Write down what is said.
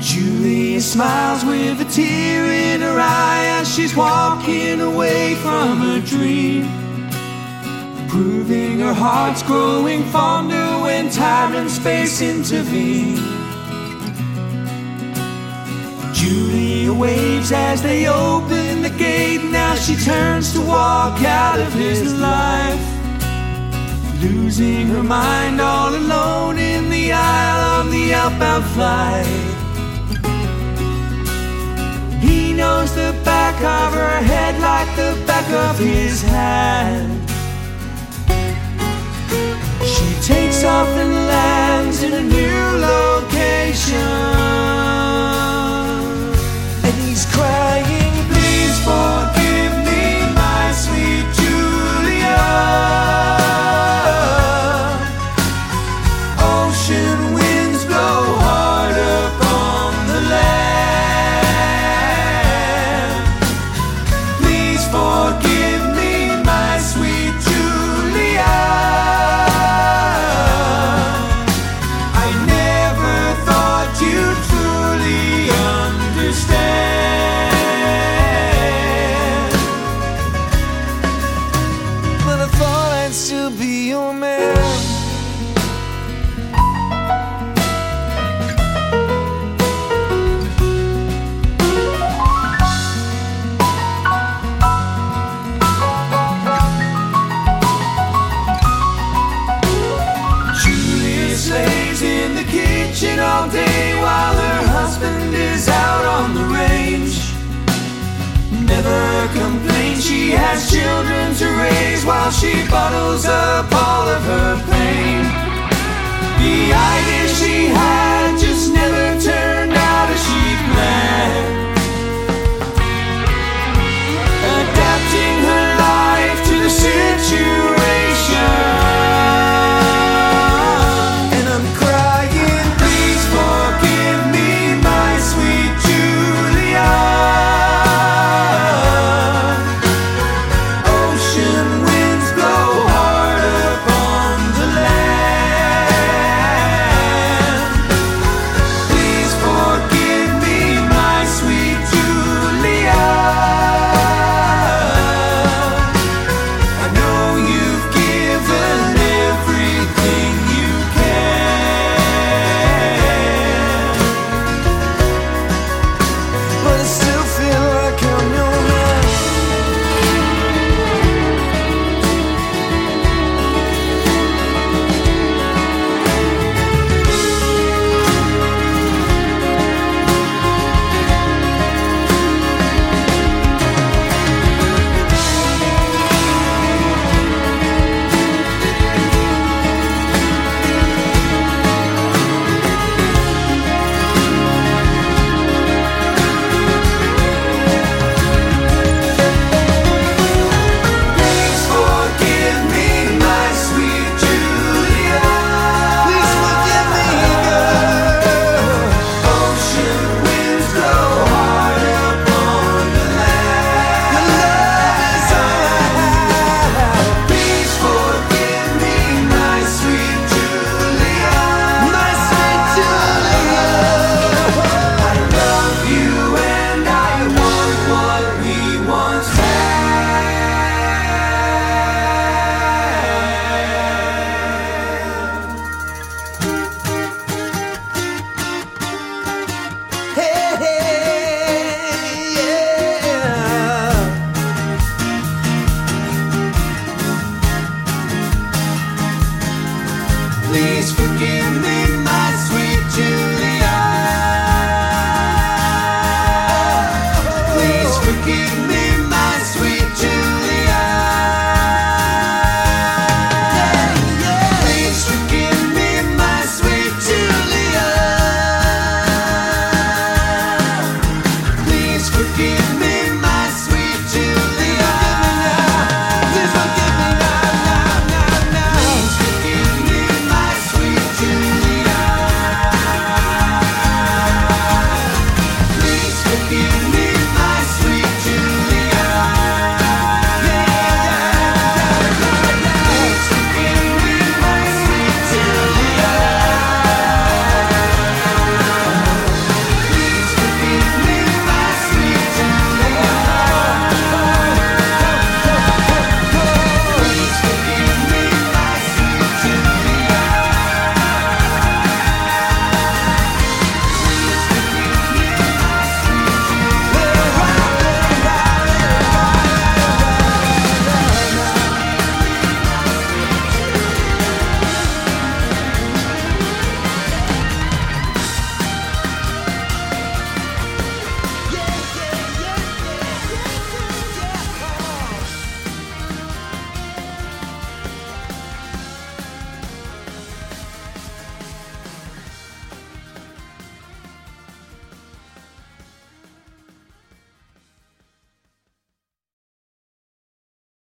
Julia smiles with a tear in her eye as she's walking away from her dream, proving her heart's growing fonder when time and space intervene. Julia waves as they open the gate. Now she turns to walk out of his life, losing her mind all alone in the aisle of the outbound flight. He knows the back of her head like the back of his hand. She takes off and lands in a new location, and he's crying, please forgive me, my sweet Julia. Ocean winds blow hard upon the land. Please forgive me, my sweet Julia. I never thought you'd truly understand, but I thought I'd still be your man. Slays in the kitchen all day while her husband is out on the range. Never complains, she has children to raise while she bottles up all of her pain. The idea